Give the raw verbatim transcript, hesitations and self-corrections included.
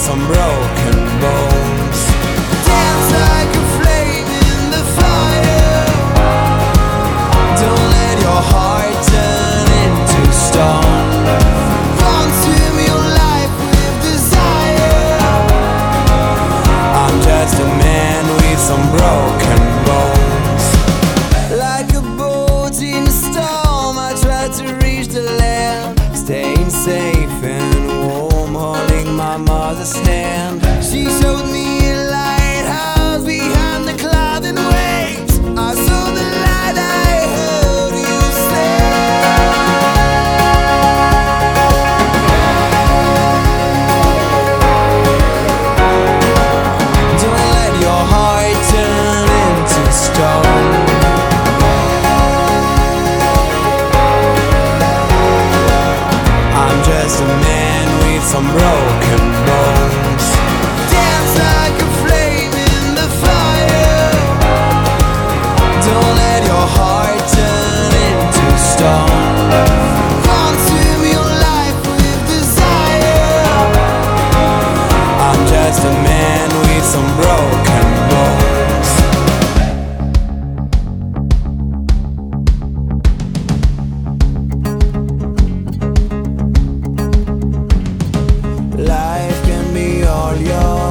some broken bones. Dance like a flame in the fire. Don't let your heart turn into stone. Consume your life with desire. I'm just a man with some broken bones. Like a boat in a storm, I try to reach the land, staying safe and warm, holding my mother's hand. She showed me a lighthouse behind the clouds and waves. I saw the light, I heard you say. Don't let your heart turn into stone. I'm just a man with some broken bones. Dance like a flame in the fire. Don't let your heart turn into stone. Consume your life with desire. I'm just a man with some broken bones. Life can be all yours.